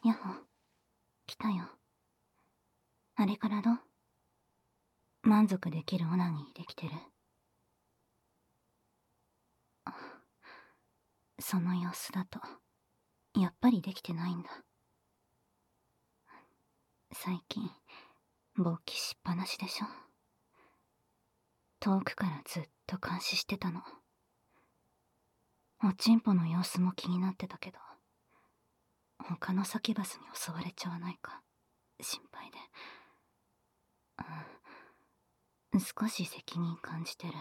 やっほ、来たよ。あれからどう？満足できるオナニーできてる？その様子だと、やっぱりできてないんだ。最近、勃起しっぱなしでしょ。遠くからずっと監視してたの。おちんぽの様子も気になってたけど、他のサキュバスに襲われちゃわないか心配で、少し責任感じてる。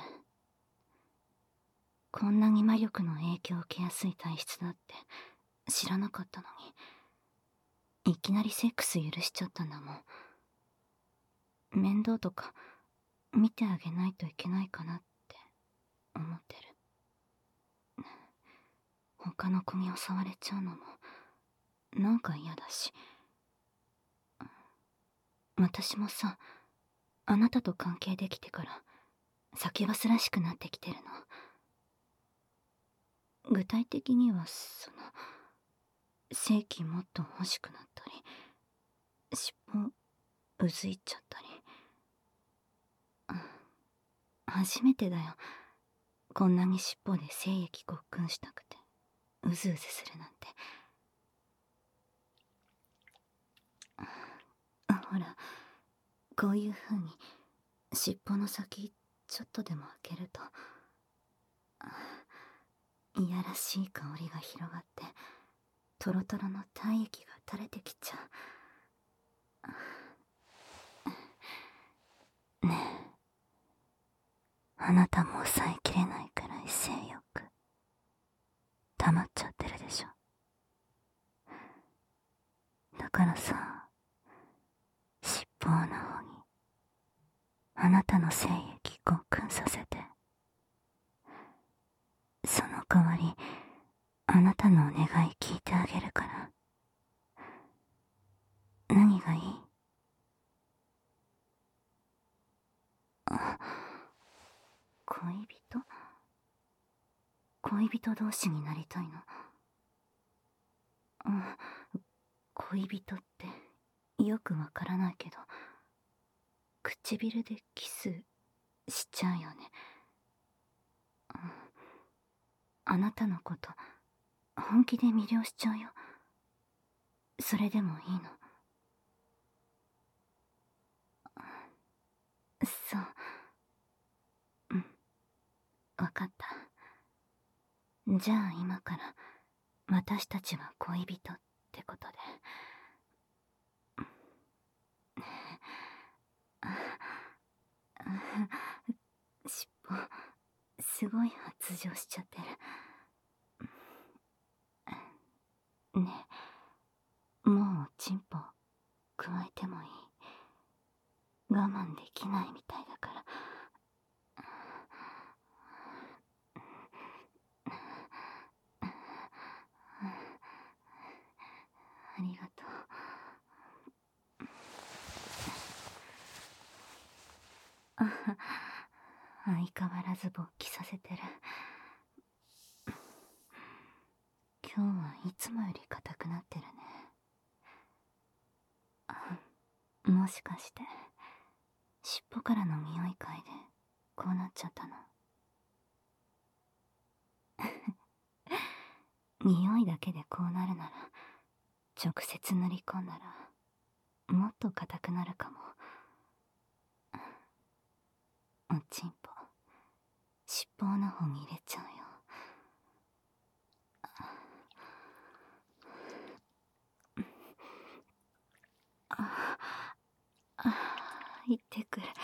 こんなに魔力の影響を受けやすい体質だって知らなかったのに、いきなりセックス許しちゃったんだもん。面倒とか見てあげないといけないかなって思ってる。他の子に襲われちゃうのもなんか嫌だし。私もさ、あなたと関係できてからサキュバスらしくなってきてるの。具体的には性器もっと欲しくなったり、尻尾うずいちゃったり。初めてだよ、こんなに尻尾で精液ごっくんしたくてうずうずするなんて。ほら、こういう風に尻尾の先ちょっとでも開けると、いやらしい香りが広がってトロトロの体液が垂れてきちゃう。ねえ、あなたも抑えきれないくらい性欲溜まっちゃってるでしょ。だからさ、尻尾の方にあなたの精液ごっくんさせて、その代わりあなたのお願い聞いてあげるから。何がいい？恋人同士になりたいの？恋人ってよくわからないけど、唇でキスしちゃうよね。あなたのこと本気で魅了しちゃうよ。それでもいいの？そう。わかった。じゃあ今から私たちは恋人ってことで。尻尾すごい発情しちゃってる。ねえ、もうチンポ加えてもいい？我慢できないみたいだから。ありがとう。相変わらず勃起させてる。今日はいつもより硬くなってるね。もしかして尻尾からの匂い嗅いでこうなっちゃったの？匂いだけでこうなるなら直接塗り込んだらもっと硬くなるかも。おちんぽ尻尾の方に入れちゃうよ。行ってくる。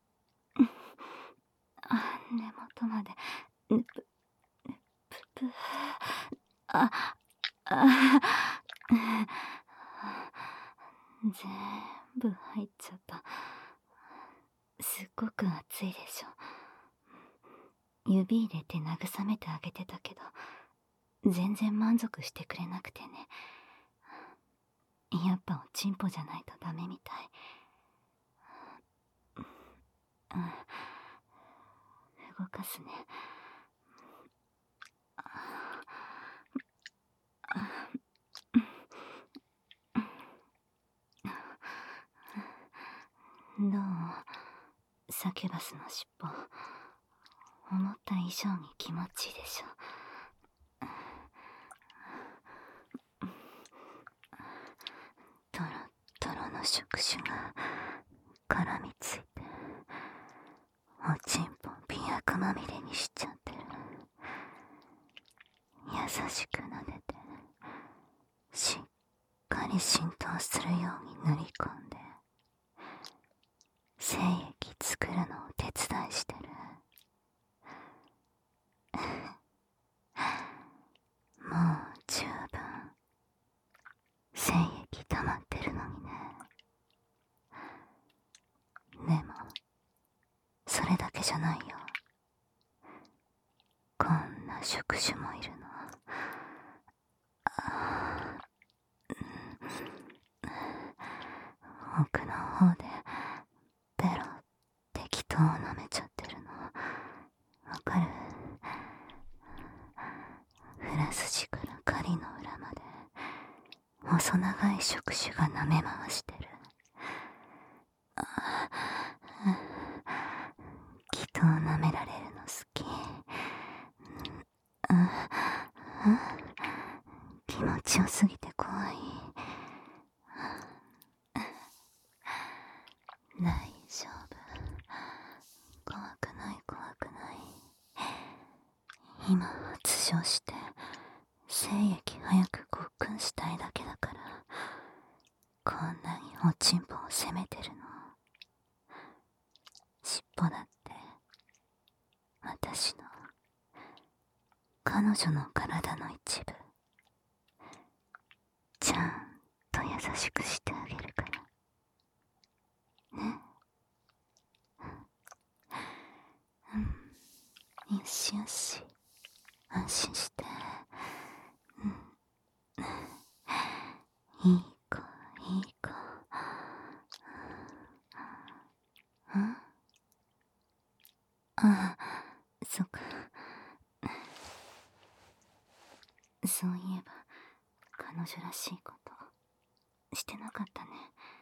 根元までぬぷぬぷぷ。全部入っちゃった。すっごく熱いでしょ。指入れて慰めてあげてたけど全然満足してくれなくてね。やっぱおちんぽじゃないとダメみたい。動かすね。 どう？サキュバスの尻尾、思った以上に気持ちいいでしょ。トロトロの触手が絡みついて、おちんぽ美薬まみれにしちゃってる。優しく撫でて、しっかり浸透するように塗り込んで、精液作るのを手伝いしてる。もう十分精液溜まってるのにね。でもそれだけじゃないよ。こんな触手もいるの。奥の方でペロ適当を舐めちゃってるのわかる？フラスジから狩りの裏まで細長い触手が舐め回してる。きっと舐められるの好き。気持ちよすぎて怖い。大丈夫。怖くない怖くない。今発情して精液早くごっくんしたいだけだから、こんなにおちんぽを責めてるの。尻尾だって私の彼女の体の一部。ちゃんと優しくしてあげるからね。よしよし、安心して。いい子いい子。ああ、そっか。そういえば彼女らしいことしてなかったね。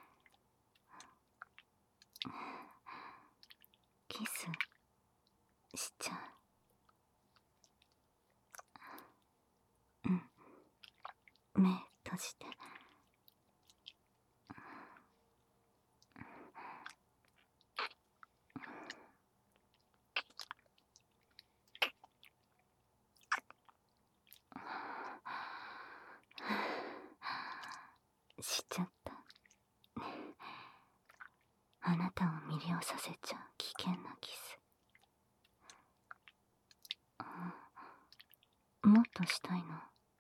キスしちゃう。目閉じて。しちゃった。あなたを魅了させちゃう危険なキス。もっとしたいの？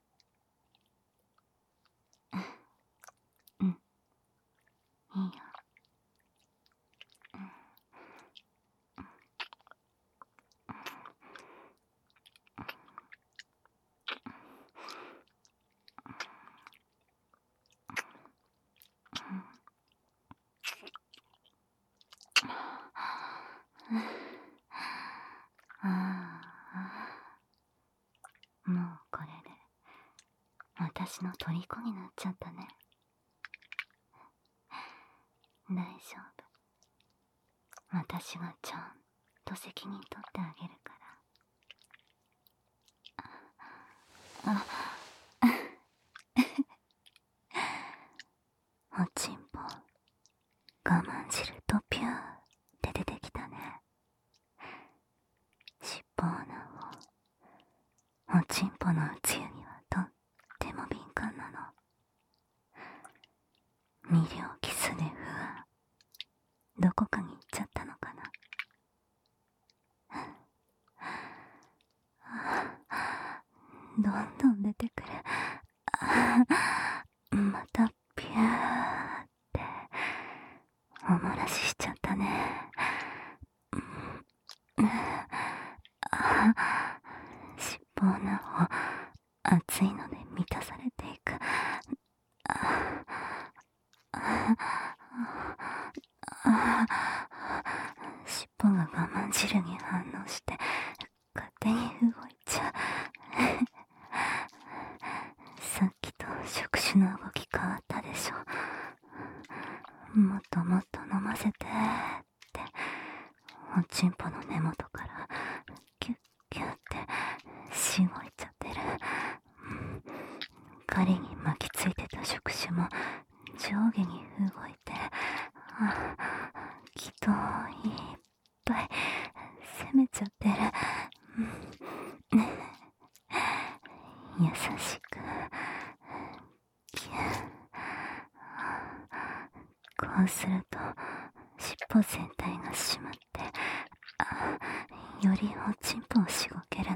いいよ。もうこれで私の虜になっちゃったね。大丈夫。私がちゃんと責任取ってあげるから。おちんぽ我慢汁とピューって出てきたね。尻尾穴をおちんぽのうつゆにはとっても敏感なの。魅了キスで不安どこかに行っちゃったのかな。どんどん出てくる。またピューってお漏らししちゃったね。尻尾穴を熱いので満たされていく。尻尾が我慢汁に反応して勝手に動いちゃう。さっきと触手の動き変わったでしょ。もっともっと飲ませて。 針に巻きついてた触手も上下に動いて、気といっぱい攻めちゃってる。優しくキュン。こうすると尻尾全体が締まって、よりおちんぽをしごけるの。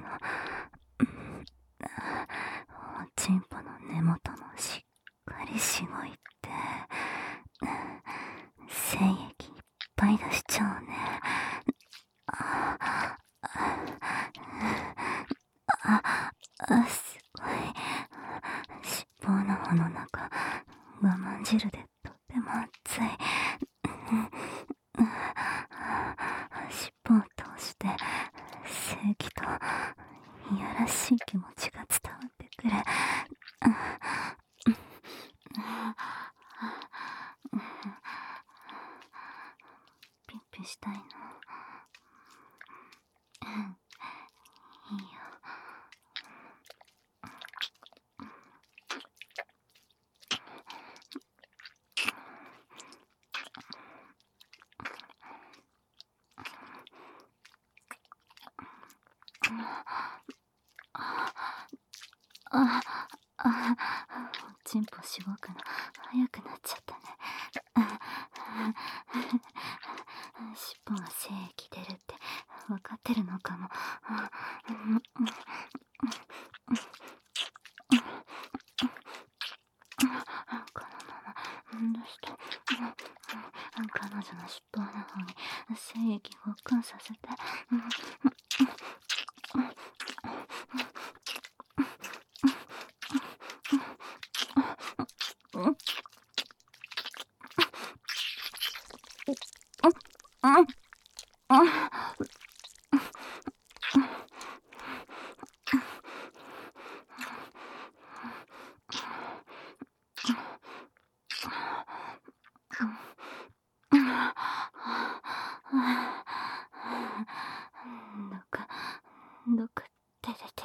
おちんぽの根元もしっかりしごいて、精液いっぱい出しちゃうね。すごい。尻尾の方の中、我慢汁でとっても熱い。尻尾を通して正義といやらしい気持ちが伝わってくる。ピッピしたいの。いいよ。おちんぽしごくの早くなっちゃったね。尻尾が精液出るって分かってるのかも。このままどうして彼女の尻尾の方に精液を交換させて。どっか出てる。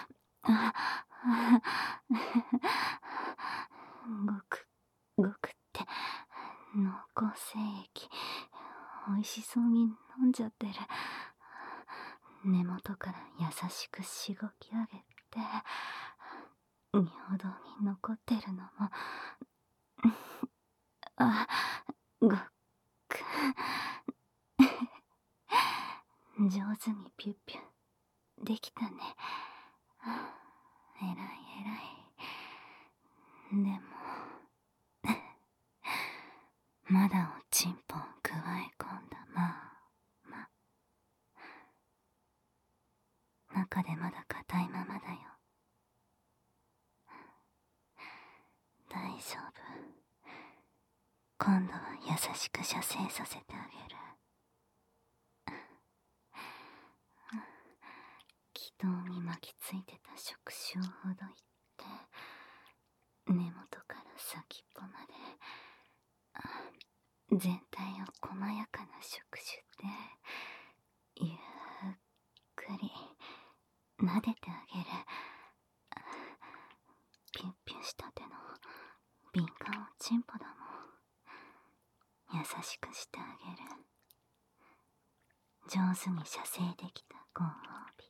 ごくごくって濃厚精液、おいしそうに飲んじゃってる。根元から優しくしごき上げて、尿道に残ってるのもごく上手にピュッピュできたね。えらいえらい。でもまだおちんぽをくわえ込んだ中でまだ硬いままだよ。大丈夫。今度は優しく射精させてあげる。気道に巻きついてた触手をほどいて、根元から先っぽまで全体を細やかな触手でゆっくり撫でてあげる。ピュンピュンしたての敏感おちんぽだもん。優しくしてあげる。上手に射精できたご褒美。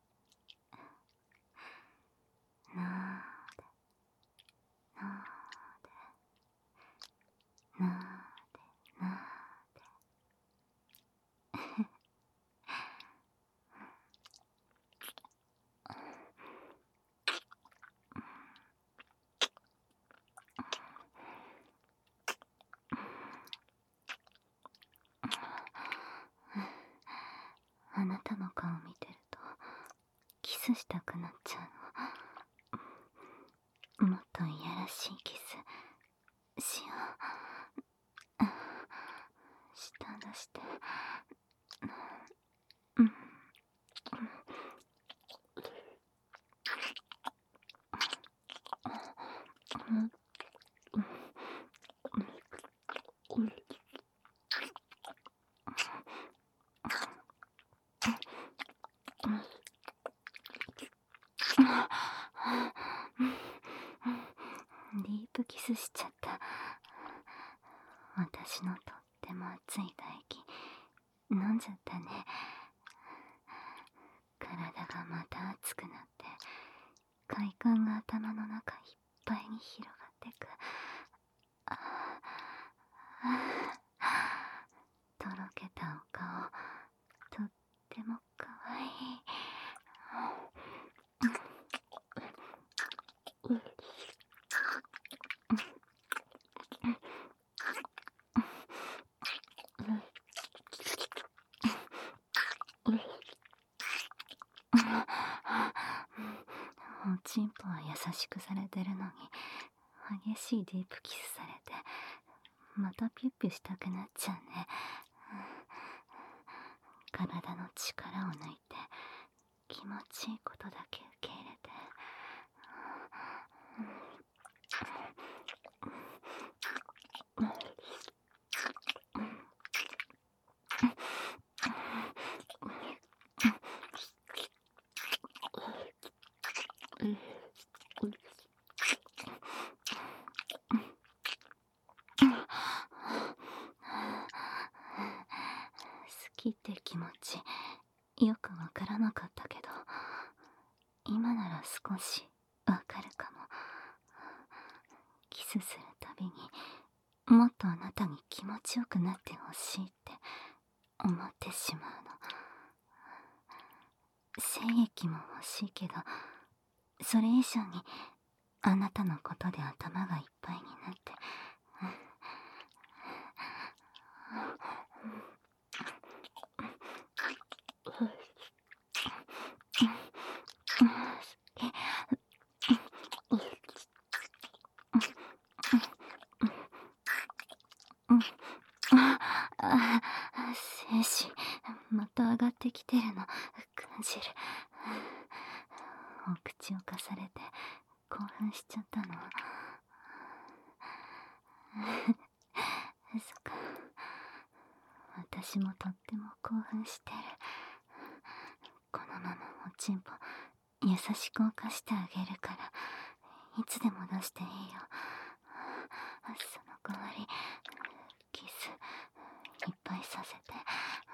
なーでなーでなーでなーであなたの顔見てるとキスしたくなっちゃうの。もっといやらしいキスしよう。舌出して。 プキスしちゃった。私のとっても熱い唾液飲んじゃったね。体がまた熱くなって、快感が頭の中いっぱいに広がってく。ああ、とろけたお顔、とってもかわいい。おちんぽは優しくされてるのに、激しいディープキスされて、またピュッピュしたくなっちゃうね。体の力を抜いて、気持ちいいことだけ受け入れて。好きって気持ちよくわからなかったけど、今なら少しわかるかも。キスするたびにもっとあなたに気持ちよくなってほしいって思ってしまうの。精液も欲しいけど、それ以上にあなたのことで頭がいっぱいになって。精子また上がってきてるの感じる。お口をかされて興奮しちゃったの。そっか、私もとっても興奮してる。このままおちんぽ優しく犯してあげるから、いつでも出していいよ。その代わりキスいっぱいさせて。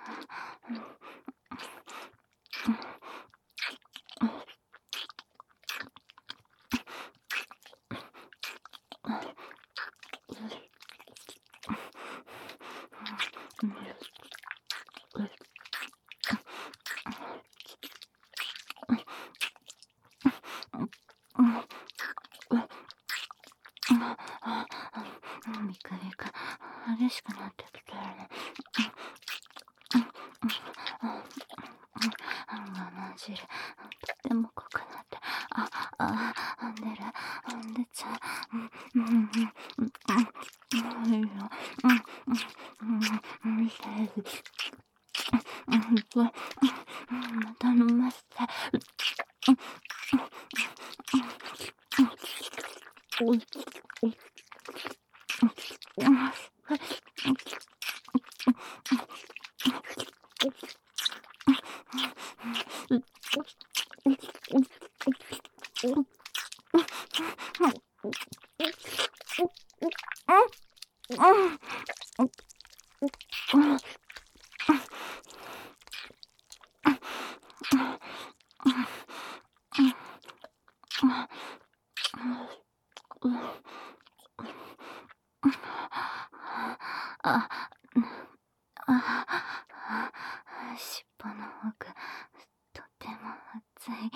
ビクビク激しくなってきてるね。我慢汁とっても濃くなって、出ちゃう。いいよ。また飲ませて。尻尾の奥とても熱い。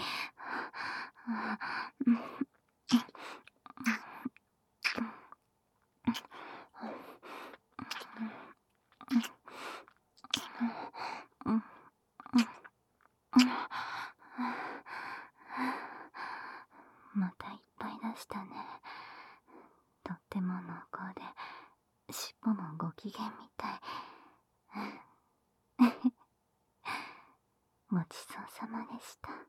またいっぱい出したね。とっても濃厚で尻尾もご機嫌みたい。ごちそうさまでした。